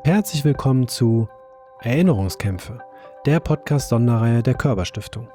Herzlich willkommen zu Erinnerungskämpfe, der Podcast-Sonderreihe der Körber-Stiftung.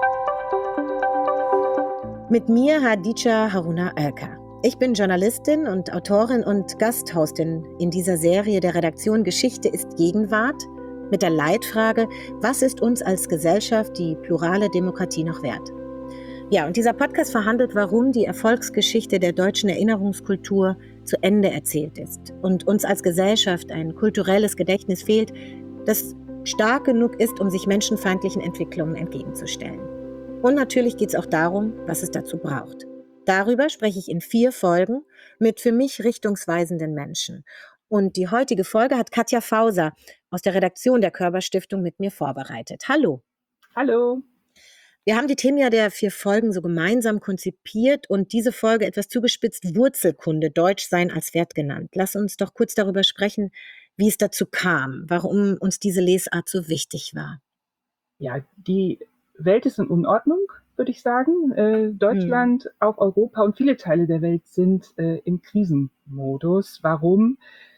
Mit mir Hadija Haruna Ölker. Ich bin Journalistin und Autorin und Gasthostin in dieser Serie der Redaktion Geschichte ist Gegenwart mit der Leitfrage, was ist uns als Gesellschaft die plurale Demokratie noch wert? Ja, und dieser Podcast verhandelt, warum die Erfolgsgeschichte der deutschen Erinnerungskultur zu Ende erzählt ist und uns als Gesellschaft ein kulturelles Gedächtnis fehlt, das stark genug ist, um sich menschenfeindlichen Entwicklungen entgegenzustellen. Und natürlich geht es auch darum, was es dazu braucht. Darüber spreche ich in 4 Folgen mit für mich richtungsweisenden Menschen. Und die heutige Folge hat Katja Fauser aus der Redaktion der Körber-Stiftung mit mir vorbereitet. Hallo. Hallo. Wir haben die Themen ja der 4 Folgen so gemeinsam konzipiert und diese Folge etwas zugespitzt Wurzelkunde, Deutschsein als Wert genannt. Lass uns doch kurz darüber sprechen, wie es dazu kam, warum uns diese Lesart so wichtig war. Ja, die Welt ist in Unordnung, würde ich sagen. Deutschland, auch Europa und viele Teile der Welt sind im Krisenmodus. Warum?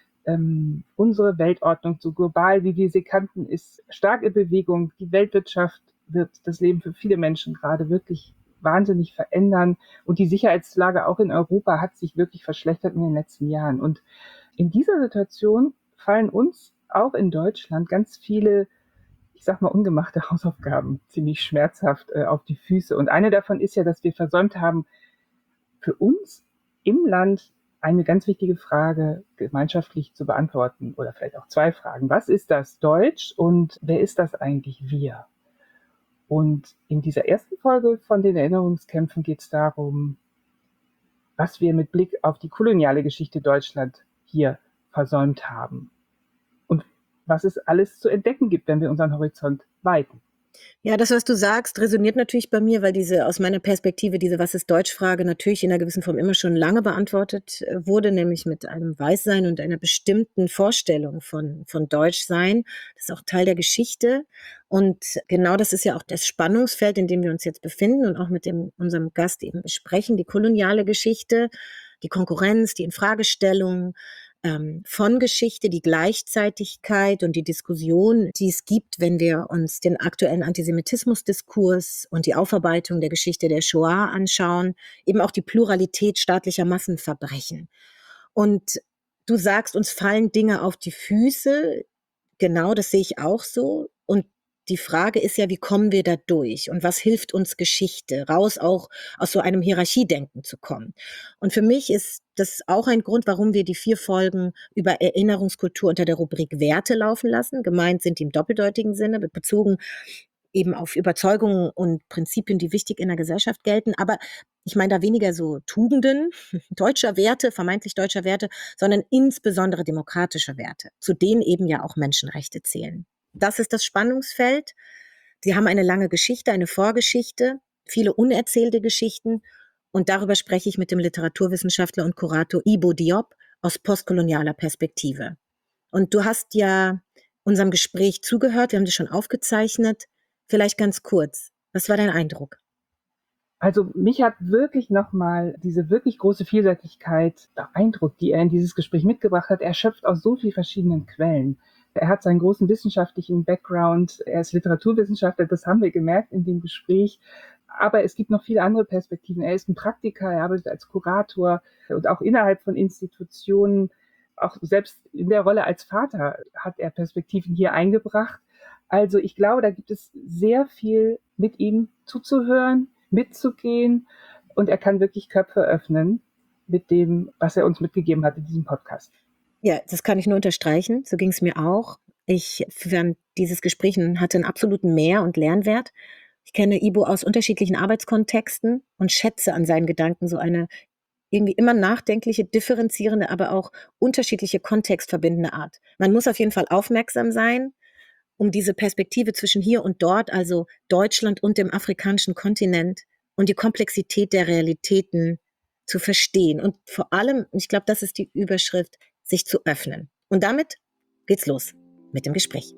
Unsere Weltordnung, so global wie wir sie kannten, ist stark in Bewegung. Die Weltwirtschaft wird das Leben für viele Menschen gerade wirklich wahnsinnig verändern. Und die Sicherheitslage auch in Europa hat sich wirklich verschlechtert in den letzten Jahren. Und in dieser Situation fallen uns auch in Deutschland ganz viele, ich sag mal, ungemachte Hausaufgaben ziemlich schmerzhaft auf die Füße. Und eine davon ist ja, dass wir versäumt haben, für uns im Land eine ganz wichtige Frage gemeinschaftlich zu beantworten oder vielleicht auch 2 Fragen. Was ist das Deutsch und wer ist das eigentlich wir? Und in dieser ersten Folge von den Erinnerungskämpfen geht es darum, was wir mit Blick auf die koloniale Geschichte Deutschland hier versäumt haben und was es alles zu entdecken gibt, wenn wir unseren Horizont weiten. Ja, das, was du sagst, resoniert natürlich bei mir, weil aus meiner Perspektive, diese Was ist Deutsch-Frage natürlich in einer gewissen Form immer schon lange beantwortet wurde, nämlich mit einem Weißsein und einer bestimmten Vorstellung von Deutschsein. Das ist auch Teil der Geschichte. Und genau das ist ja auch das Spannungsfeld, in dem wir uns jetzt befinden und auch mit unserem Gast eben besprechen, die koloniale Geschichte, die Konkurrenz, die Infragestellung, von Geschichte, die Gleichzeitigkeit und die Diskussion, die es gibt, wenn wir uns den aktuellen Antisemitismusdiskurs und die Aufarbeitung der Geschichte der Shoah anschauen, eben auch die Pluralität staatlicher Massenverbrechen. Und du sagst, uns fallen Dinge auf die Füße. Genau, das sehe ich auch so. Und die Frage ist ja, wie kommen wir da durch? Und was hilft uns Geschichte, raus auch aus so einem Hierarchiedenken zu kommen? Und für mich ist das auch ein Grund, warum wir die 4 Folgen über Erinnerungskultur unter der Rubrik Werte laufen lassen. Gemeint sind die im doppeldeutigen Sinne, bezogen eben auf Überzeugungen und Prinzipien, die wichtig in der Gesellschaft gelten. Aber ich meine da weniger so Tugenden deutscher Werte, vermeintlich deutscher Werte, sondern insbesondere demokratische Werte, zu denen eben ja auch Menschenrechte zählen. Das ist das Spannungsfeld. Sie haben eine lange Geschichte, eine Vorgeschichte, viele unerzählte Geschichten. Und darüber spreche ich mit dem Literaturwissenschaftler und Kurator Ibo Diop aus postkolonialer Perspektive. Und du hast ja unserem Gespräch zugehört, wir haben das schon aufgezeichnet. Vielleicht ganz kurz, was war dein Eindruck? Also mich hat wirklich nochmal diese wirklich große Vielseitigkeit beeindruckt, die er in dieses Gespräch mitgebracht hat. Er schöpft aus so vielen verschiedenen Quellen. Er hat seinen großen wissenschaftlichen Background, er ist Literaturwissenschaftler, das haben wir gemerkt in dem Gespräch. Aber es gibt noch viele andere Perspektiven. Er ist ein Praktiker, er arbeitet als Kurator und auch innerhalb von Institutionen, auch selbst in der Rolle als Vater hat er Perspektiven hier eingebracht. Also ich glaube, da gibt es sehr viel mit ihm zuzuhören, mitzugehen und er kann wirklich Köpfe öffnen mit dem, was er uns mitgegeben hat in diesem Podcast. Ja, das kann ich nur unterstreichen. So ging es mir auch. Ich fand, dieses Gespräch hatte einen absoluten Mehr- und Lernwert. Ich kenne Ibo aus unterschiedlichen Arbeitskontexten und schätze an seinen Gedanken so eine irgendwie immer nachdenkliche, differenzierende, aber auch unterschiedliche kontextverbindende Art. Man muss auf jeden Fall aufmerksam sein, um diese Perspektive zwischen hier und dort, also Deutschland und dem afrikanischen Kontinent und die Komplexität der Realitäten zu verstehen. Und vor allem, ich glaube, das ist die Überschrift, sich zu öffnen. Und damit geht's los mit dem Gespräch.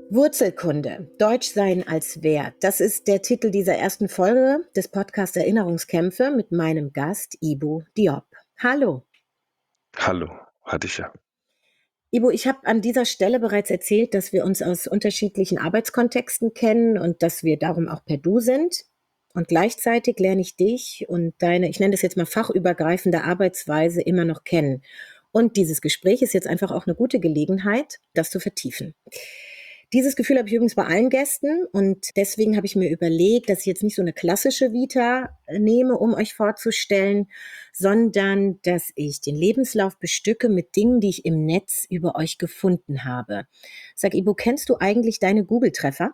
Wurzelkunde, Deutschsein als Wert. Das ist der Titel dieser ersten Folge des Podcasts Erinnerungskämpfe mit meinem Gast Ibo Diop. Hallo. Hallo, Hadisha. Ibo, ich habe an dieser Stelle bereits erzählt, dass wir uns aus unterschiedlichen Arbeitskontexten kennen und dass wir darum auch per Du sind. Und gleichzeitig lerne ich dich und deine, ich nenne das jetzt mal fachübergreifende Arbeitsweise immer noch kennen. Und dieses Gespräch ist jetzt einfach auch eine gute Gelegenheit, das zu vertiefen. Dieses Gefühl habe ich übrigens bei allen Gästen und deswegen habe ich mir überlegt, dass ich jetzt nicht so eine klassische Vita nehme, um euch vorzustellen, sondern dass ich den Lebenslauf bestücke mit Dingen, die ich im Netz über euch gefunden habe. Sag, Ibo, kennst du eigentlich deine Google-Treffer?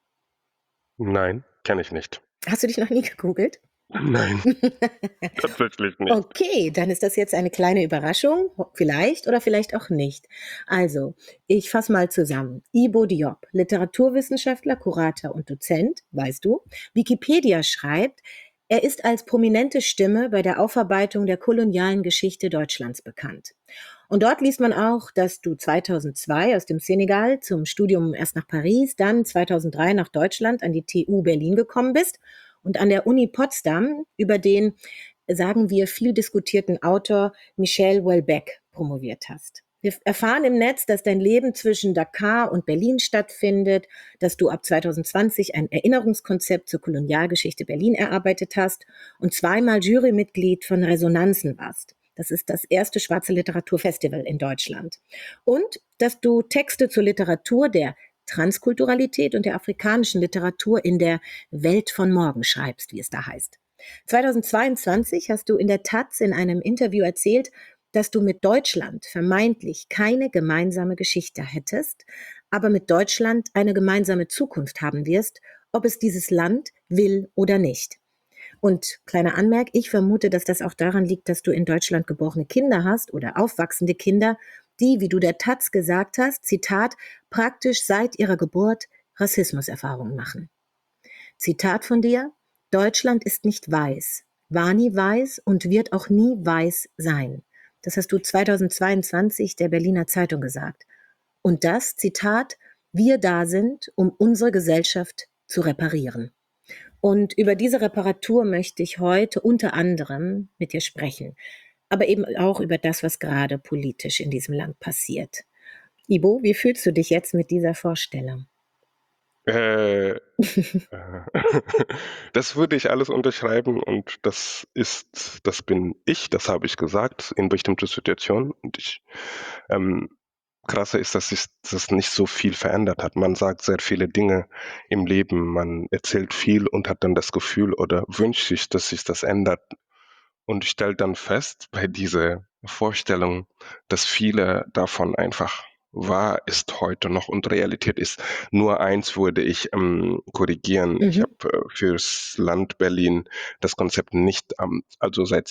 Nein, kenne ich nicht. Hast du dich noch nie gegoogelt? Nein, tatsächlich nicht. Okay, dann ist das jetzt eine kleine Überraschung, vielleicht oder vielleicht auch nicht. Also, ich fasse mal zusammen. Ibo Diop, Literaturwissenschaftler, Kurator und Dozent, weißt du. Wikipedia schreibt, er ist als prominente Stimme bei der Aufarbeitung der kolonialen Geschichte Deutschlands bekannt. Und dort liest man auch, dass du 2002 aus dem Senegal zum Studium erst nach Paris, dann 2003 nach Deutschland an die TU Berlin gekommen bist und an der Uni Potsdam über den, sagen wir, viel diskutierten Autor Michel Houellebecq promoviert hast. Wir erfahren im Netz, dass dein Leben zwischen Dakar und Berlin stattfindet, dass du ab 2020 ein Erinnerungskonzept zur Kolonialgeschichte Berlin erarbeitet hast und zweimal Jurymitglied von Resonanzen warst. Das ist das erste schwarze Literaturfestival in Deutschland. Und dass du Texte zur Literatur der Transkulturalität und der afrikanischen Literatur in der Welt von morgen schreibst, wie es da heißt. 2022 hast du in der Taz in einem Interview erzählt, dass du mit Deutschland vermeintlich keine gemeinsame Geschichte hättest, aber mit Deutschland eine gemeinsame Zukunft haben wirst, ob es dieses Land will oder nicht. Und kleiner Anmerk, ich vermute, dass das auch daran liegt, dass du in Deutschland geborene Kinder hast oder aufwachsende Kinder, die, wie du der Taz gesagt hast, Zitat, praktisch seit ihrer Geburt Rassismuserfahrungen machen. Zitat von dir, Deutschland ist nicht weiß, war nie weiß und wird auch nie weiß sein. Das hast du 2022 der Berliner Zeitung gesagt. Und das, Zitat, wir da sind, um unsere Gesellschaft zu reparieren. Und über diese Reparatur möchte ich heute unter anderem mit dir sprechen, aber eben auch über das, was gerade politisch in diesem Land passiert. Ibo, wie fühlst du dich jetzt mit dieser Vorstellung? Äh, Das würde ich alles unterschreiben und das bin ich, das habe ich gesagt in bestimmten Situationen. Und krasser ist, dass sich das nicht so viel verändert hat. Man sagt sehr viele Dinge im Leben, man erzählt viel und hat dann das Gefühl oder wünscht sich, dass sich das ändert. Und stellt dann fest bei dieser Vorstellung, dass viele davon einfach wahr ist heute noch und Realität ist. Nur eins würde ich korrigieren. Ich habe fürs Land Berlin das Konzept nicht, also seit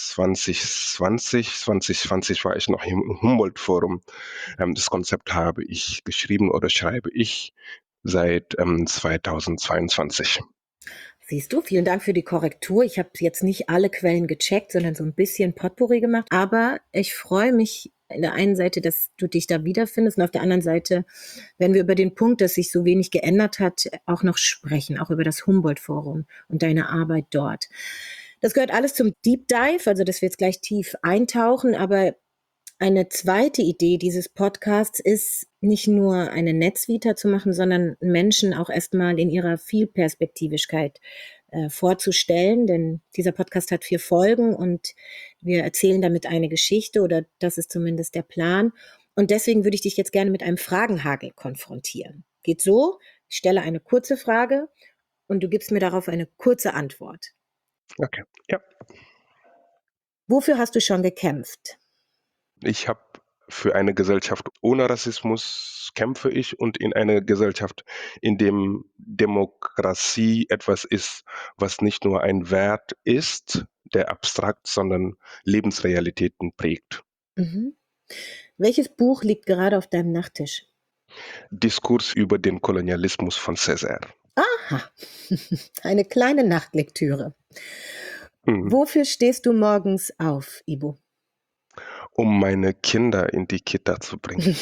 2020 war ich noch im Humboldt-Forum. Das Konzept habe ich geschrieben oder schreibe ich seit 2022. Siehst du, vielen Dank für die Korrektur. Ich habe jetzt nicht alle Quellen gecheckt, sondern so ein bisschen Potpourri gemacht. Aber ich freue mich in der einen Seite, dass du dich da wiederfindest und auf der anderen Seite werden wir über den Punkt, dass sich so wenig geändert hat, auch noch sprechen, auch über das Humboldt-Forum und deine Arbeit dort. Das gehört alles zum Deep Dive, also dass wir jetzt gleich tief eintauchen, aber eine zweite Idee dieses Podcasts ist, nicht nur eine Netzvita zu machen, sondern Menschen auch erstmal in ihrer Vielperspektivigkeit vorzustellen. Denn dieser Podcast hat 4 Folgen und wir erzählen damit eine Geschichte oder das ist zumindest der Plan. Und deswegen würde ich dich jetzt gerne mit einem Fragenhagel konfrontieren. Geht so, ich stelle eine kurze Frage und du gibst mir darauf eine kurze Antwort. Okay, ja. Wofür hast du schon gekämpft? Ich habe für eine Gesellschaft ohne Rassismus kämpfe ich und in einer Gesellschaft, in dem Demokratie etwas ist, was nicht nur ein Wert ist, der abstrakt, sondern Lebensrealitäten prägt. Mhm. Welches Buch liegt gerade auf deinem Nachttisch? Diskurs über den Kolonialismus von Césaire. Aha, eine kleine Nachtlektüre. Mhm. Wofür stehst du morgens auf, Ibo? um meine Kinder in die Kita zu bringen.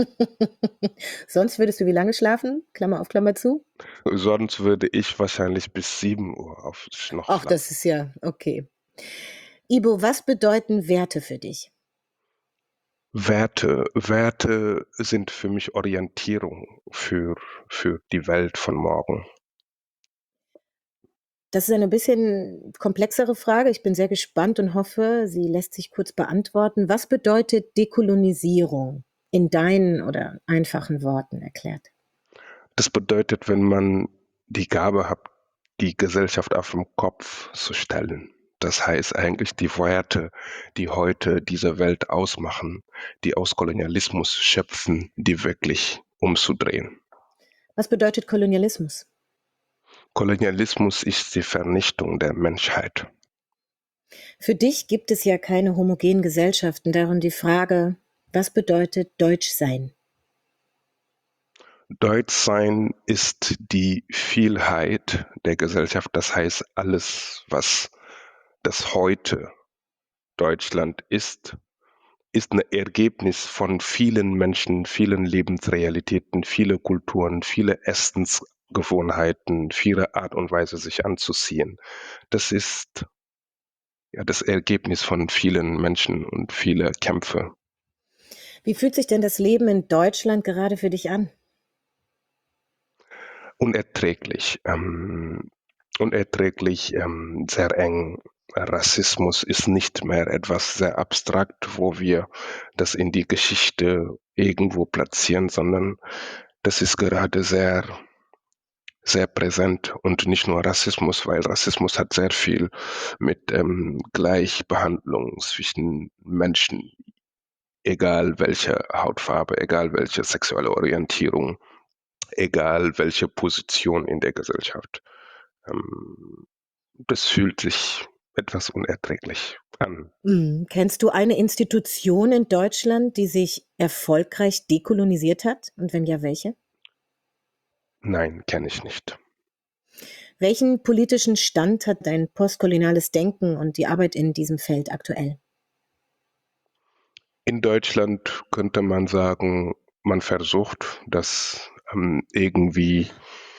Sonst würdest du wie lange schlafen? Klammer auf, Klammer zu. Sonst würde ich wahrscheinlich bis 7 Uhr noch Ach, schlafen. das ist ja okay. Ibo, was bedeuten Werte für dich? Werte sind für mich Orientierung für die Welt von morgen. Das ist eine bisschen komplexere Frage. Ich bin sehr gespannt und hoffe, sie lässt sich kurz beantworten. Was bedeutet Dekolonisierung in deinen oder einfachen Worten erklärt? Das bedeutet, wenn man die Gabe hat, die Gesellschaft auf den Kopf zu stellen. Das heißt eigentlich die Werte, die heute diese Welt ausmachen, die aus Kolonialismus schöpfen, die wirklich umzudrehen. Was bedeutet Kolonialismus? Kolonialismus ist die Vernichtung der Menschheit. Für dich gibt es ja keine homogenen Gesellschaften. Darum die Frage, was bedeutet Deutschsein? Deutschsein ist die Vielheit der Gesellschaft, das heißt alles, was das heute Deutschland ist ein Ergebnis von vielen Menschen, vielen Lebensrealitäten, viele Kulturen, viele Essensgewohnheiten, viele Art und Weise, sich anzuziehen. Das ist ja das Ergebnis von vielen Menschen und viele Kämpfe. Wie fühlt sich denn das Leben in Deutschland gerade für dich an? Unerträglich, sehr eng. Rassismus ist nicht mehr etwas sehr abstrakt, wo wir das in die Geschichte irgendwo platzieren, sondern das ist gerade sehr, sehr präsent und nicht nur Rassismus, weil Rassismus hat sehr viel mit Gleichbehandlung zwischen Menschen, egal welche Hautfarbe, egal welche sexuelle Orientierung, egal welche Position in der Gesellschaft. Das fühlt sich etwas unerträglich an. Kennst du eine Institution in Deutschland, die sich erfolgreich dekolonisiert hat? Und wenn ja, welche? Nein, kenne ich nicht. Welchen politischen Stand hat dein postkoloniales Denken und die Arbeit in diesem Feld aktuell? In Deutschland könnte man sagen, man versucht, das irgendwie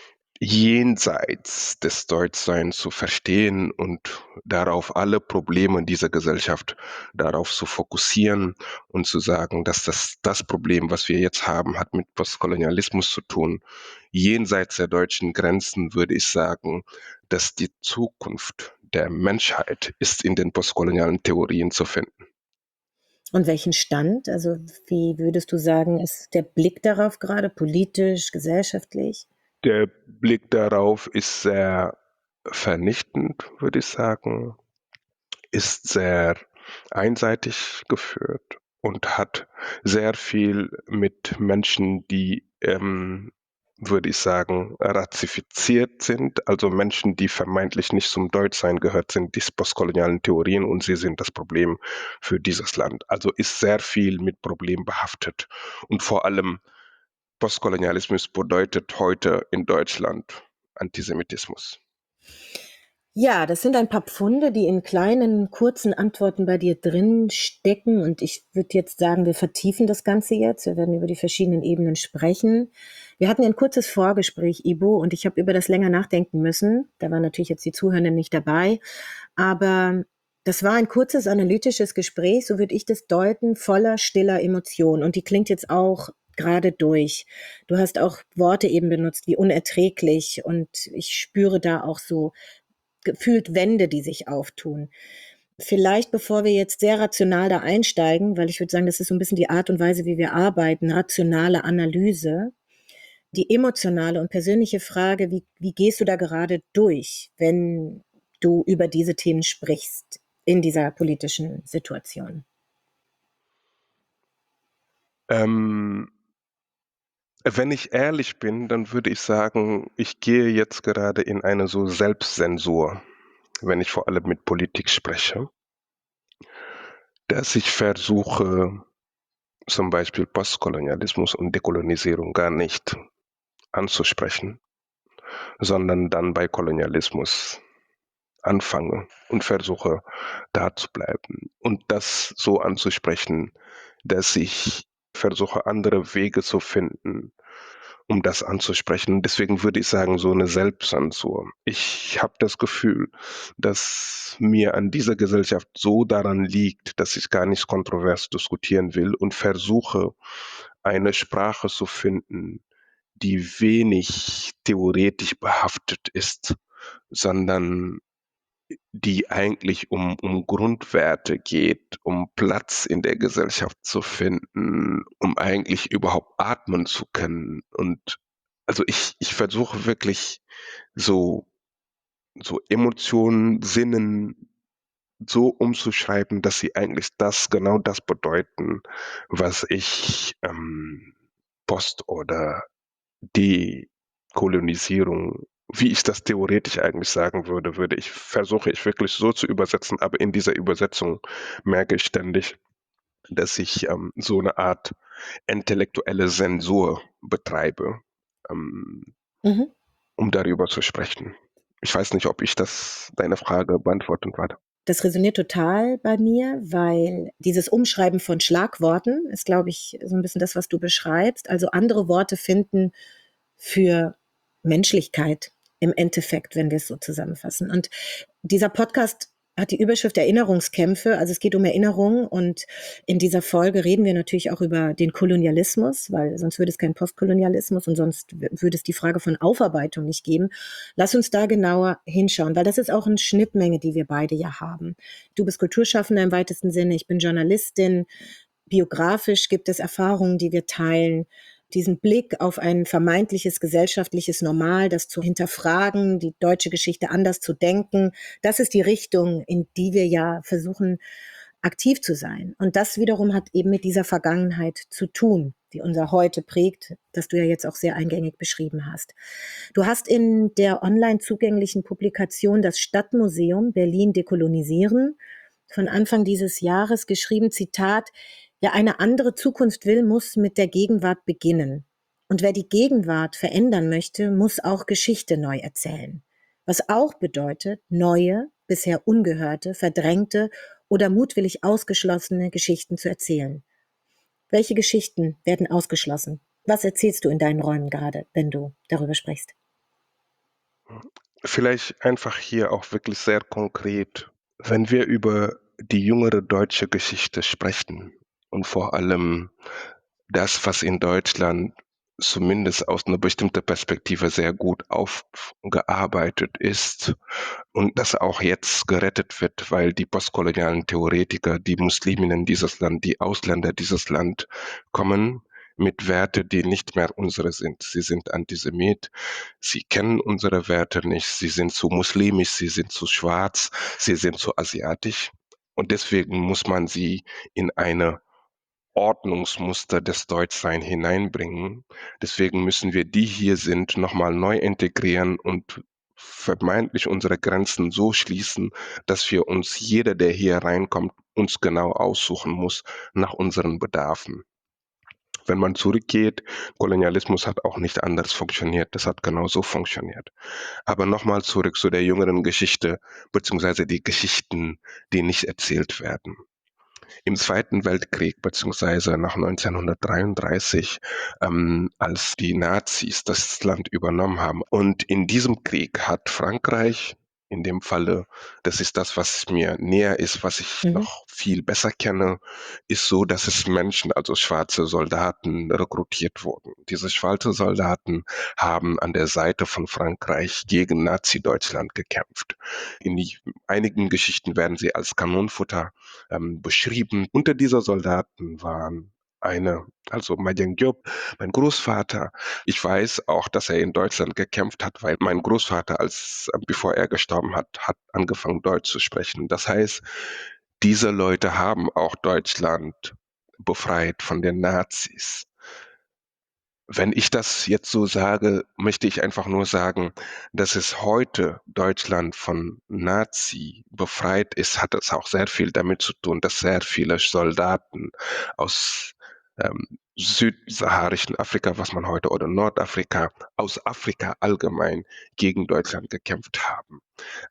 jenseits des Deutschseins zu verstehen und darauf alle Probleme dieser Gesellschaft darauf zu fokussieren und zu sagen, dass das Problem, was wir jetzt haben, hat mit Postkolonialismus zu tun. Jenseits der deutschen Grenzen würde ich sagen, dass die Zukunft der Menschheit ist in den postkolonialen Theorien zu finden. Und welchen Stand? Also wie würdest du sagen, ist der Blick darauf gerade politisch, gesellschaftlich? Der Blick darauf ist sehr vernichtend, würde ich sagen, ist sehr einseitig geführt und hat sehr viel mit Menschen, die, würde ich sagen, rassifiziert sind, also Menschen, die vermeintlich nicht zum Deutschsein gehört sind, die postkolonialen Theorien, und sie sind das Problem für dieses Land. Also ist sehr viel mit Problem behaftet. Und vor allem Postkolonialismus bedeutet heute in Deutschland Antisemitismus. Ja, das sind ein paar Pfunde, die in kleinen, kurzen Antworten bei dir drin stecken. Und ich würde jetzt sagen, wir vertiefen das Ganze jetzt. Wir werden über die verschiedenen Ebenen sprechen. Wir hatten ja ein kurzes Vorgespräch, Ibo, und ich habe über das länger nachdenken müssen. Da waren natürlich jetzt die Zuhörenden nicht dabei. Aber das war ein kurzes analytisches Gespräch, so würde ich das deuten, voller stiller Emotionen. Und die klingt jetzt auch gerade durch. Du hast auch Worte eben benutzt wie unerträglich. Und ich spüre da auch so gefühlt Wände, die sich auftun. Vielleicht, bevor wir jetzt sehr rational da einsteigen, weil ich würde sagen, das ist so ein bisschen die Art und Weise, wie wir arbeiten, rationale Analyse, die emotionale und persönliche Frage, wie gehst du da gerade durch, wenn du über diese Themen sprichst in dieser politischen Situation? Wenn ich ehrlich bin, dann würde ich sagen, ich gehe jetzt gerade in eine so Selbstzensur, wenn ich vor allem mit Politik spreche, dass ich versuche, zum Beispiel Postkolonialismus und Dekolonisierung gar nicht anzusprechen, sondern dann bei Kolonialismus anfange und versuche, da zu bleiben und das so anzusprechen, dass ich versuche, andere Wege zu finden, um das anzusprechen. Deswegen würde ich sagen, so eine Selbstzensur. Ich habe das Gefühl, dass mir an dieser Gesellschaft so daran liegt, dass ich gar nicht kontrovers diskutieren will und versuche, eine Sprache zu finden, die wenig theoretisch behaftet ist, sondern die eigentlich um Grundwerte geht, um Platz in der Gesellschaft zu finden, um eigentlich überhaupt atmen zu können. Und also ich versuche wirklich so, so Emotionen, Sinnen so umzuschreiben, dass sie eigentlich genau das bedeuten, was ich Post- oder Dekolonisierung, wie ich das theoretisch eigentlich sagen würde, versuche ich wirklich so zu übersetzen, aber in dieser Übersetzung merke ich ständig, dass ich so eine Art intellektuelle Zensur betreibe, ähm, Mhm. um darüber zu sprechen. Ich weiß nicht, ob ich deine Frage beantworten werde. Das resoniert total bei mir, weil dieses Umschreiben von Schlagworten ist, glaube ich, so ein bisschen das, was du beschreibst. Also andere Worte finden für Menschlichkeit im Endeffekt, wenn wir es so zusammenfassen. Und dieser Podcast hat die Überschrift Erinnerungskämpfe. Also es geht um Erinnerung und in dieser Folge reden wir natürlich auch über den Kolonialismus, weil sonst würde es keinen Postkolonialismus und sonst würde es die Frage von Aufarbeitung nicht geben. Lass uns da genauer hinschauen, weil das ist auch eine Schnittmenge, die wir beide ja haben. Du bist Kulturschaffender im weitesten Sinne, ich bin Journalistin. Biografisch gibt es Erfahrungen, die wir teilen. Diesen Blick auf ein vermeintliches gesellschaftliches Normal, das zu hinterfragen, die deutsche Geschichte anders zu denken, das ist die Richtung, in die wir ja versuchen, aktiv zu sein. Und das wiederum hat eben mit dieser Vergangenheit zu tun, die unser Heute prägt, das du ja jetzt auch sehr eingängig beschrieben hast. Du hast in der online zugänglichen Publikation Das Stadtmuseum Berlin dekolonisieren von Anfang dieses Jahres geschrieben, Zitat: Wer eine andere Zukunft will, muss mit der Gegenwart beginnen. Und wer die Gegenwart verändern möchte, muss auch Geschichte neu erzählen. Was auch bedeutet, neue, bisher ungehörte, verdrängte oder mutwillig ausgeschlossene Geschichten zu erzählen. Welche Geschichten werden ausgeschlossen? Was erzählst du in deinen Räumen gerade, wenn du darüber sprichst? Vielleicht einfach hier auch wirklich sehr konkret, wenn wir über die jüngere deutsche Geschichte sprechen und vor allem das, was in Deutschland zumindest aus einer bestimmten Perspektive sehr gut aufgearbeitet ist und das auch jetzt gerettet wird, weil die postkolonialen Theoretiker, die Musliminnen dieses Land, die Ausländer dieses Land kommen mit Werte, die nicht mehr unsere sind. Sie sind Antisemit, sie kennen unsere Werte nicht, sie sind zu muslimisch, sie sind zu schwarz, sie sind zu asiatisch und deswegen muss man sie in eine Ordnungsmuster des Deutschsein hineinbringen. Deswegen müssen wir, die hier sind, nochmal neu integrieren und vermeintlich unsere Grenzen so schließen, dass wir uns, jeder, der hier reinkommt, uns genau aussuchen muss nach unseren Bedarfen. Wenn man zurückgeht, Kolonialismus hat auch nicht anders funktioniert, das hat genau so funktioniert. Aber nochmal zurück zu der jüngeren Geschichte, beziehungsweise die Geschichten, die nicht erzählt werden. Im Zweiten Weltkrieg beziehungsweise nach 1933, als die Nazis das Land übernommen haben. Und in diesem Krieg hat Frankreich, in dem Falle, das ist das, was mir näher ist, was ich Mhm. noch viel besser kenne, ist so, dass es Menschen, also schwarze Soldaten, rekrutiert wurden. Diese schwarze Soldaten haben an der Seite von Frankreich gegen Nazi-Deutschland gekämpft. In einigen Geschichten werden sie als Kanonenfutter beschrieben. Unter dieser Soldaten waren also Madiang Diop, mein Großvater. Ich weiß auch, dass er in Deutschland gekämpft hat, weil mein Großvater, bevor er gestorben hat angefangen Deutsch zu sprechen. Das heißt, diese Leute haben auch Deutschland befreit von den Nazis. Wenn ich das jetzt so sage, möchte ich einfach nur sagen, dass es heute Deutschland von Nazi befreit ist, hat es auch sehr viel damit zu tun, dass sehr viele Soldaten aus südsaharischen Afrika, was man heute, oder Nordafrika, aus Afrika allgemein gegen Deutschland gekämpft haben.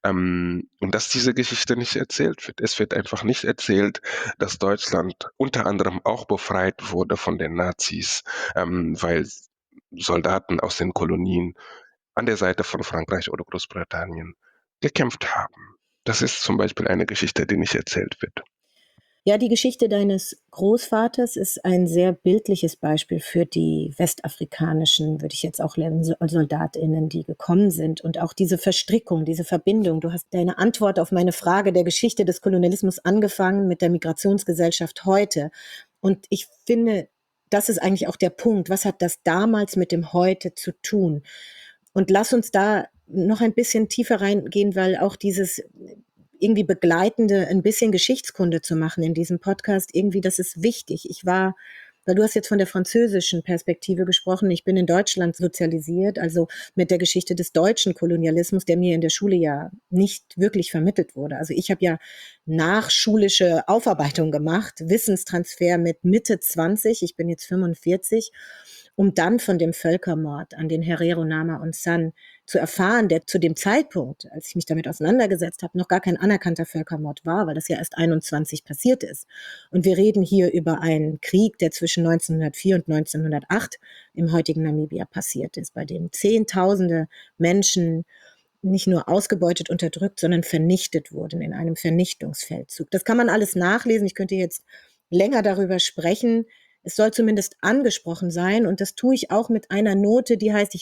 Und dass diese Geschichte nicht erzählt wird. Es wird einfach nicht erzählt, dass Deutschland unter anderem auch befreit wurde von den Nazis, weil Soldaten aus den Kolonien an der Seite von Frankreich oder Großbritannien gekämpft haben. Das ist zum Beispiel eine Geschichte, die nicht erzählt wird. Ja, die Geschichte deines Großvaters ist ein sehr bildliches Beispiel für die westafrikanischen, würde ich jetzt auch lernen, SoldatInnen, die gekommen sind. Und auch diese Verstrickung, diese Verbindung. Du hast deine Antwort auf meine Frage der Geschichte des Kolonialismus angefangen mit der Migrationsgesellschaft heute. Und ich finde, das ist eigentlich auch der Punkt. Was hat das damals mit dem Heute zu tun? Und lass uns da noch ein bisschen tiefer reingehen, weil auch dieses irgendwie begleitende, ein bisschen Geschichtskunde zu machen in diesem Podcast, irgendwie, das ist wichtig. Weil du hast jetzt von der französischen Perspektive gesprochen, ich bin in Deutschland sozialisiert, also mit der Geschichte des deutschen Kolonialismus, der mir in der Schule ja nicht wirklich vermittelt wurde. Also ich habe ja nachschulische Aufarbeitung gemacht, Wissenstransfer mit Mitte 20, ich bin jetzt 45, um dann von dem Völkermord an den Herero, Nama und San zu erfahren, der zu dem Zeitpunkt, als ich mich damit auseinandergesetzt habe, noch gar kein anerkannter Völkermord war, weil das ja erst 21 passiert ist. Und wir reden hier über einen Krieg, der zwischen 1904 und 1908 im heutigen Namibia passiert ist, bei dem Zehntausende Menschen nicht nur ausgebeutet, unterdrückt, sondern vernichtet wurden in einem Vernichtungsfeldzug. Das kann man alles nachlesen. Ich könnte jetzt länger darüber sprechen. Es soll zumindest angesprochen sein. Und das tue ich auch mit einer Note, die heißt,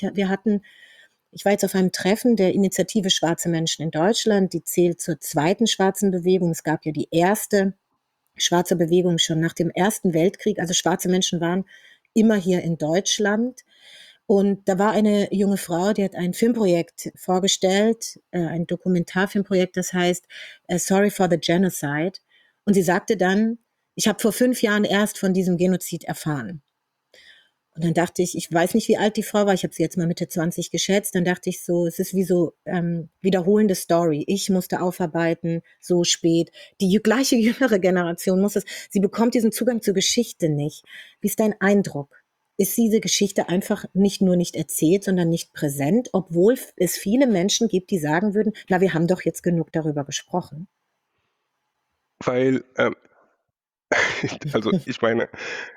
ich war jetzt auf einem Treffen der Initiative Schwarze Menschen in Deutschland, die zählt zur zweiten schwarzen Bewegung. Es gab ja die erste schwarze Bewegung schon nach dem Ersten Weltkrieg. Also schwarze Menschen waren immer hier in Deutschland. Und da war eine junge Frau, die hat ein Filmprojekt vorgestellt, ein Dokumentarfilmprojekt, das heißt Sorry for the Genocide. Und sie sagte dann, ich habe vor 5 Jahren erst von diesem Genozid erfahren. Und dann dachte ich weiß nicht, wie alt die Frau war, ich habe sie jetzt mal Mitte 20 geschätzt, dann dachte ich so, es ist wie so wiederholende Story. Ich musste aufarbeiten, so spät. Die gleiche jüngere Generation muss es, sie bekommt diesen Zugang zur Geschichte nicht. Wie ist dein Eindruck? Ist diese Geschichte einfach nicht nur nicht erzählt, sondern nicht präsent, obwohl es viele Menschen gibt, die sagen würden, na, wir haben doch jetzt genug darüber gesprochen. Weil, also ich meine,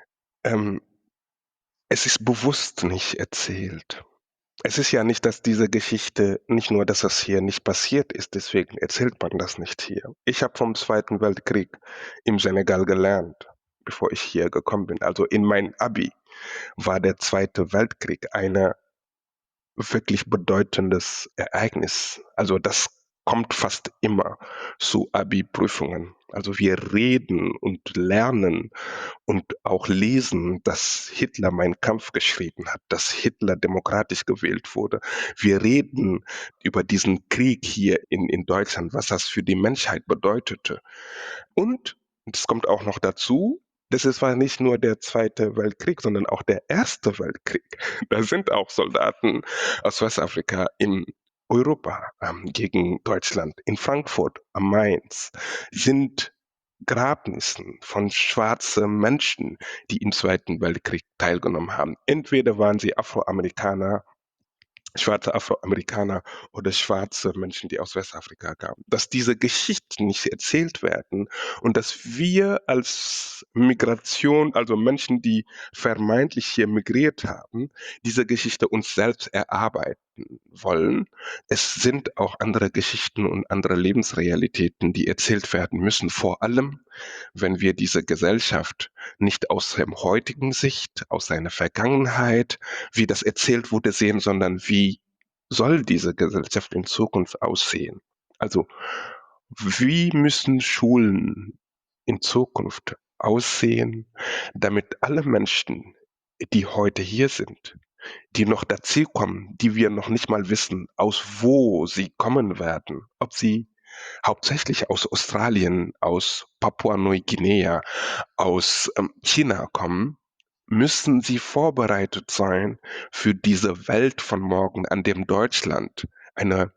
es ist bewusst nicht erzählt. Es ist ja nicht, dass diese Geschichte, nicht nur, dass das hier nicht passiert ist, deswegen erzählt man das nicht hier. Ich habe vom Zweiten Weltkrieg im Senegal gelernt, bevor ich hier gekommen bin. Also in mein Abi war der Zweite Weltkrieg eine wirklich bedeutendes Ereignis. Also das kommt fast immer zu Abi-Prüfungen. Also wir reden und lernen und auch lesen, dass Hitler Mein Kampf geschrieben hat, dass Hitler demokratisch gewählt wurde. Wir reden über diesen Krieg hier in Deutschland, was das für die Menschheit bedeutete. Und es kommt auch noch dazu, war nicht nur der Zweite Weltkrieg, sondern auch der Erste Weltkrieg. Da sind auch Soldaten aus Westafrika in Europa gegen Deutschland. In Frankfurt am Main sind Grabnissen von schwarzen Menschen, die im Zweiten Weltkrieg teilgenommen haben. Entweder waren sie Afroamerikaner, schwarze Afroamerikaner oder schwarze Menschen, die aus Westafrika kamen. Dass diese Geschichten nicht erzählt werden und dass wir als Migration, also Menschen, die vermeintlich hier migriert haben, diese Geschichte uns selbst erarbeiten wollen. Es sind auch andere Geschichten und andere Lebensrealitäten, die erzählt werden müssen, vor allem, wenn wir diese Gesellschaft nicht aus der heutigen Sicht, aus seiner Vergangenheit, wie das erzählt wurde, sehen, sondern wie soll diese Gesellschaft in Zukunft aussehen? Also, wie müssen Schulen in Zukunft aussehen, damit alle Menschen, die heute hier sind, die noch dazukommen, die wir noch nicht mal wissen, aus wo sie kommen werden, ob sie hauptsächlich aus Australien, aus Papua-Neuguinea, aus China kommen, müssen sie vorbereitet sein für diese Welt von morgen, an dem Deutschland eine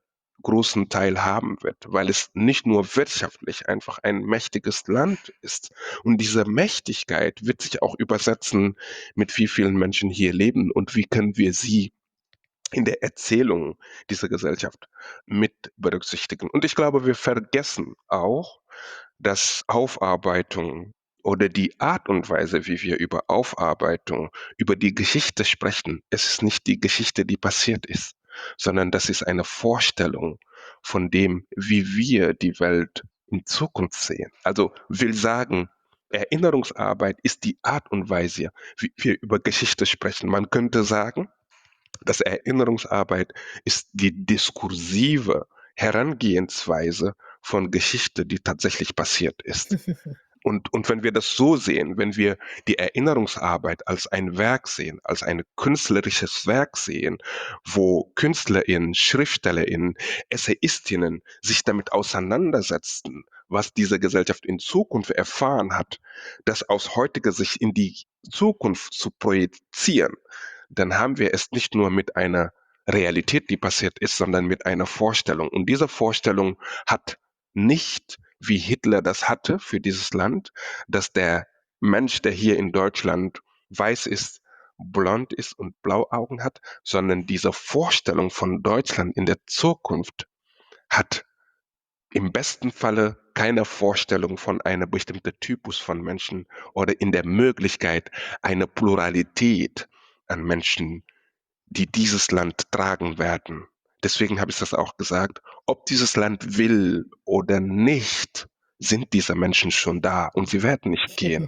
großen Teil haben wird, weil es nicht nur wirtschaftlich einfach ein mächtiges Land ist. Und diese Mächtigkeit wird sich auch übersetzen, mit wie vielen Menschen hier leben und wie können wir sie in der Erzählung dieser Gesellschaft mit berücksichtigen. Und ich glaube, wir vergessen auch, dass Aufarbeitung oder die Art und Weise, wie wir über Aufarbeitung, über die Geschichte sprechen, es ist nicht die Geschichte, die passiert ist, sondern das ist eine Vorstellung von dem, wie wir die Welt in Zukunft sehen. Also will sagen, Erinnerungsarbeit ist die Art und Weise, wie wir über Geschichte sprechen. Man könnte sagen, dass Erinnerungsarbeit ist die diskursive Herangehensweise von Geschichte, die tatsächlich passiert ist. Und wenn wir das so sehen, wenn wir die Erinnerungsarbeit als ein Werk sehen, als ein künstlerisches Werk sehen, wo KünstlerInnen, SchriftstellerInnen, EssayistInnen sich damit auseinandersetzen, was diese Gesellschaft in Zukunft erfahren hat, das aus heutiger Sicht in die Zukunft zu projizieren, dann haben wir es nicht nur mit einer Realität, die passiert ist, sondern mit einer Vorstellung. Und diese Vorstellung hat nicht, wie Hitler das hatte für dieses Land, dass der Mensch, der hier in Deutschland weiß ist, blond ist und Blauaugen hat, sondern diese Vorstellung von Deutschland in der Zukunft hat im besten Falle keine Vorstellung von einer bestimmten Typus von Menschen oder in der Möglichkeit, eine Pluralität an Menschen, die dieses Land tragen werden. Deswegen habe ich das auch gesagt, ob dieses Land will oder nicht, sind diese Menschen schon da und sie werden nicht gehen.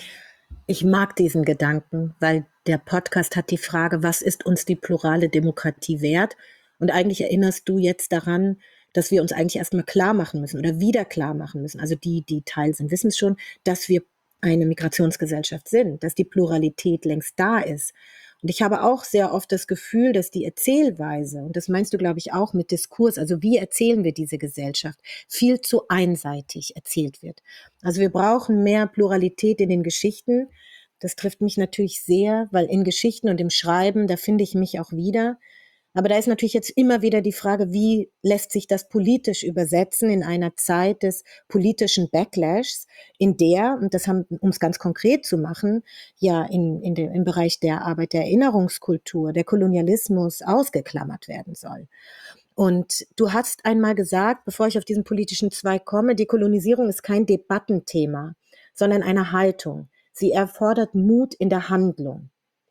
Ich mag diesen Gedanken, weil der Podcast hat die Frage, was ist uns die plurale Demokratie wert? Und eigentlich erinnerst du jetzt daran, dass wir uns eigentlich erstmal klar machen müssen oder wieder klar machen müssen. Also die Teil sind, wissen es schon, dass wir eine Migrationsgesellschaft sind, dass die Pluralität längst da ist. Und ich habe auch sehr oft das Gefühl, dass die Erzählweise, und das meinst du, glaube ich, auch mit Diskurs, also wie erzählen wir diese Gesellschaft, viel zu einseitig erzählt wird. Also wir brauchen mehr Pluralität in den Geschichten. Das trifft mich natürlich sehr, weil in Geschichten und im Schreiben, da finde ich mich auch wieder. Aber da ist natürlich jetzt immer wieder die Frage, wie lässt sich das politisch übersetzen in einer Zeit des politischen Backlashs, in der, und das haben, um es ganz konkret zu machen, ja im Bereich der Arbeit der Erinnerungskultur, der Kolonialismus ausgeklammert werden soll. Und du hast einmal gesagt, bevor ich auf diesen politischen Zweig komme, Dekolonisierung ist kein Debattenthema, sondern eine Haltung. Sie erfordert Mut in der Handlung.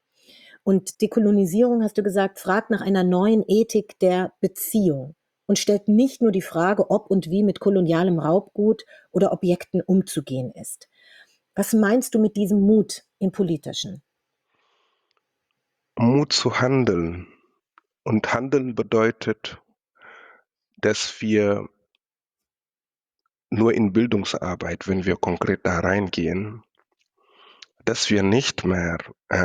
Und Dekolonisierung, hast du gesagt, fragt nach einer neuen Ethik der Beziehung und stellt nicht nur die Frage, ob und wie mit kolonialem Raubgut oder Objekten umzugehen ist. Was meinst du mit diesem Mut im Politischen? Mut zu handeln. Und handeln bedeutet, dass wir nur in Bildungsarbeit, wenn wir konkret da reingehen, dass wir nicht mehr,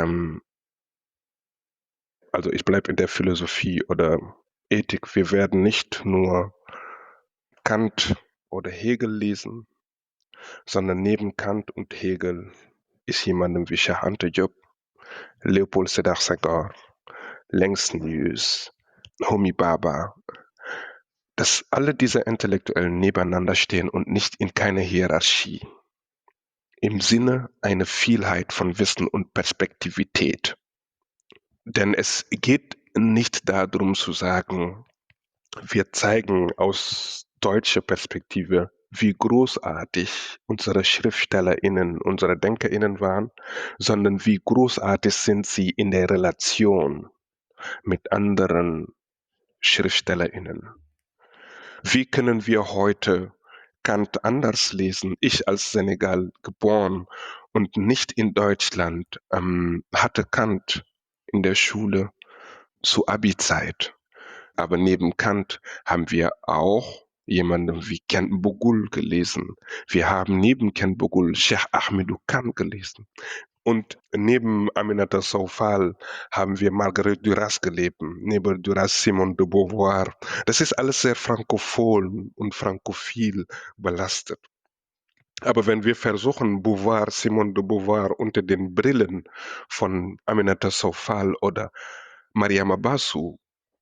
also ich bleibe in der Philosophie oder Ethik, wir werden nicht nur Kant oder Hegel lesen, sondern neben Kant und Hegel ist jemandem wie Cheikh Anta Diop, Leopold Sédar Senghor, Langston Hughes, Homi Bhabha, dass alle diese Intellektuellen nebeneinander stehen und nicht in keiner Hierarchie. Im Sinne einer Vielheit von Wissen und Perspektivität. Denn es geht nicht darum zu sagen, wir zeigen aus deutscher Perspektive, wie großartig unsere SchriftstellerInnen, unsere DenkerInnen waren, sondern wie großartig sind sie in der Relation mit anderen SchriftstellerInnen. Wie können wir heute Kant anders lesen? Ich als Senegal geboren und nicht in Deutschland hatte Kant in der Schule zu Abi-Zeit. Aber neben Kant haben wir auch jemanden wie Ken Bogul gelesen. Wir haben neben Ken Bogul Cheikh Ahmadou Kane gelesen. Und neben Aminata Sow Fall haben wir Marguerite Duras gelesen, neben Duras Simone de Beauvoir. Das ist alles sehr frankophon und frankophil belastet. Aber wenn wir versuchen, Beauvoir, Simone de Beauvoir unter den Brillen von Aminata Sow Fall oder Mariama Bassou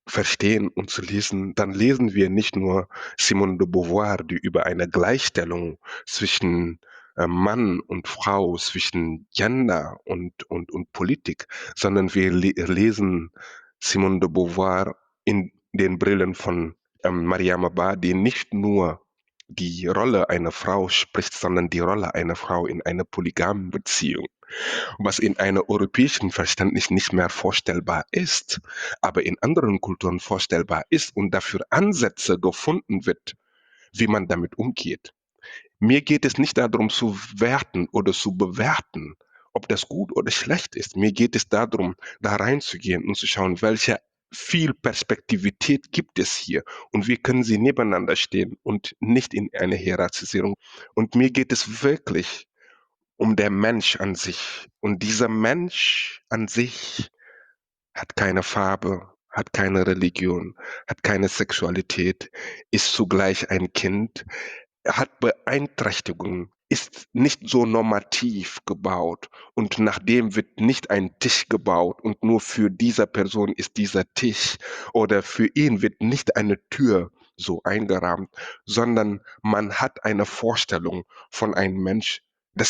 verstehen und zu lesen, dann lesen wir nicht nur Simone de Beauvoir, die über eine Gleichstellung zwischen Mann und Frau, zwischen Gender und Politik, sondern wir lesen Simone de Beauvoir in den Brillen von Mariama Ba, die nicht nur die Rolle einer Frau spricht, sondern die Rolle einer Frau in einer polygamen Beziehung, was in einem europäischen Verständnis nicht mehr vorstellbar ist, aber in anderen Kulturen vorstellbar ist und dafür Ansätze gefunden wird, wie man damit umgeht. Mir geht es nicht darum zu werten oder zu bewerten, ob das gut oder schlecht ist. Mir geht es darum, da reinzugehen und zu schauen, welche viel Perspektivität gibt es hier und wie können sie nebeneinander stehen und nicht in eine Hierarchisierung. Und mir geht es wirklich um den Mensch an sich. Und dieser Mensch an sich hat keine Farbe, hat keine Religion, hat keine Sexualität, ist zugleich ein Kind, hat Beeinträchtigungen, ist nicht so normativ gebaut und nach dem wird nicht ein Tisch gebaut und nur für diese Person ist dieser Tisch oder für ihn wird nicht eine Tür so eingerahmt, sondern man hat eine Vorstellung von einem Mensch.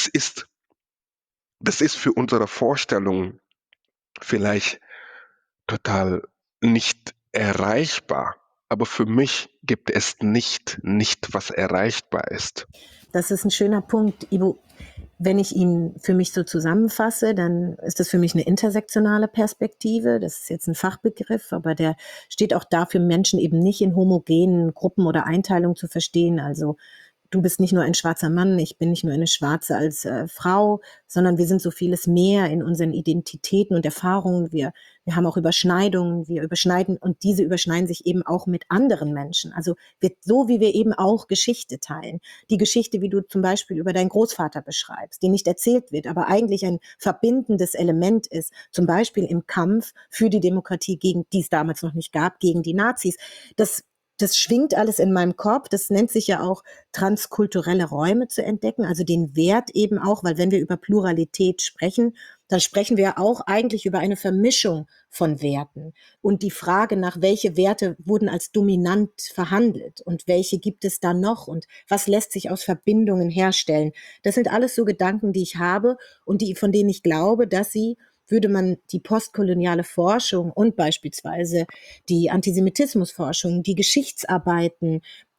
Das ist für unsere Vorstellung vielleicht total nicht erreichbar, aber für mich gibt es nicht, was erreichbar ist. Das ist ein schöner Punkt, Ivo. Wenn ich ihn für mich so zusammenfasse, dann ist das für mich eine intersektionale Perspektive. Das ist jetzt ein Fachbegriff, aber der steht auch dafür, Menschen eben nicht in homogenen Gruppen oder Einteilungen zu verstehen. Also du bist nicht nur ein schwarzer Mann, ich bin nicht nur eine Schwarze als Frau, sondern wir sind so vieles mehr in unseren Identitäten und Erfahrungen. Wir haben auch Überschneidungen, wir überschneiden und diese überschneiden sich eben auch mit anderen Menschen. Also so wie wir eben auch Geschichte teilen. Die Geschichte, wie du zum Beispiel über deinen Großvater beschreibst, die nicht erzählt wird, aber eigentlich ein verbindendes Element ist, zum Beispiel im Kampf für die Demokratie, die es damals noch nicht gab, gegen die Nazis. Das schwingt alles in meinem Kopf. Das nennt sich ja auch transkulturelle Räume zu entdecken, also den Wert eben auch, weil wenn wir über Pluralität sprechen, dann sprechen wir auch eigentlich über eine Vermischung von Werten. Und die Frage nach, welche Werte wurden als dominant verhandelt und welche gibt es da noch und was lässt sich aus Verbindungen herstellen. Das sind alles so Gedanken, die ich habe und von denen ich glaube, dass sie, würde man die postkoloniale Forschung und beispielsweise die Antisemitismusforschung, die Geschichtsarbeiten